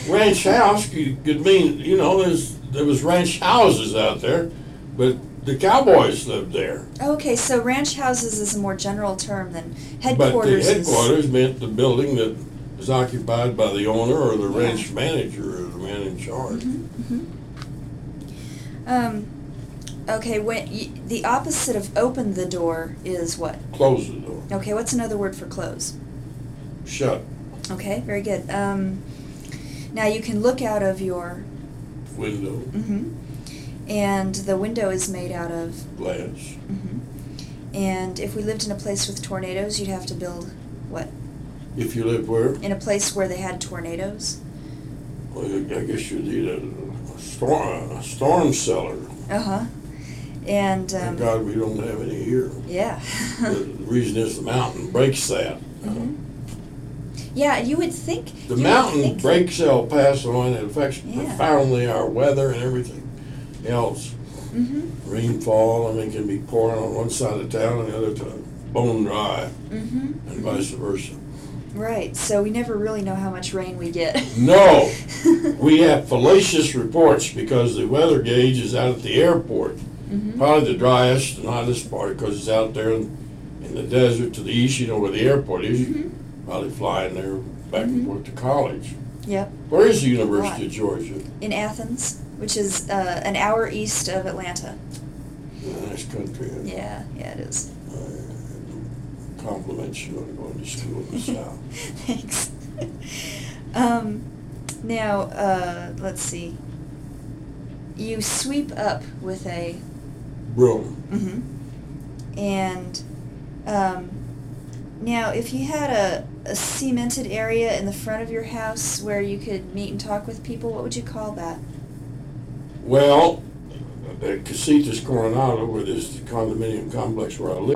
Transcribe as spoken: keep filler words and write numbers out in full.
ranch house could, could mean, you know, there's there was ranch houses out there, but the cowboys lived there. Okay, so ranch houses is a more general term than But the headquarters. headquarters is, meant the building that was occupied by the owner or the Yeah. ranch manager or the man in charge. Mm-hmm, mm-hmm. Um, okay, when y- the opposite of open the door is what? Close the door. Okay, what's another word for close? Shut. Okay, very good. Um, now you can look out of your. Window. Mm-hmm. And the window is made out of. Glass. Mm-hmm. And if we lived in a place with tornadoes, you'd have to build what? If you live where? In a place where they had tornadoes. Well, I guess you need a, a storm a storm cellar. Uh huh. And. Um, Thank God we don't have any here. Yeah. The reason is the mountain breaks that. Mm-hmm. Yeah, you would think. The you would mountain think breaks El Paso and it affects Yeah. profoundly our weather and everything else. Mm-hmm. Rainfall, I mean, can be pouring on one side of town and the other to bone dry, Mm-hmm. and vice versa. Right. So we never really know how much rain we get. No, we have fallacious reports because the weather gauge is out at the airport. Mm-hmm. Probably the driest and hottest part because it's out there in, in the desert to the east, you know where the airport is. You Mm-hmm. probably flying there back and Mhm. forth to college. Yep. Where is the University Right. of Georgia? In Athens, which is uh, an hour east of Atlanta. Nice country. huh? Yeah, yeah, it is. I compliment you on going to school in the South. Thanks. um, now, uh, let's see. You sweep up with a. Broom. Mm-hmm. And um, now, if you had a, a cemented area in the front of your house where you could meet and talk with people, what would you call that? Well, at Casitas Coronado, where there's the condominium complex where I live,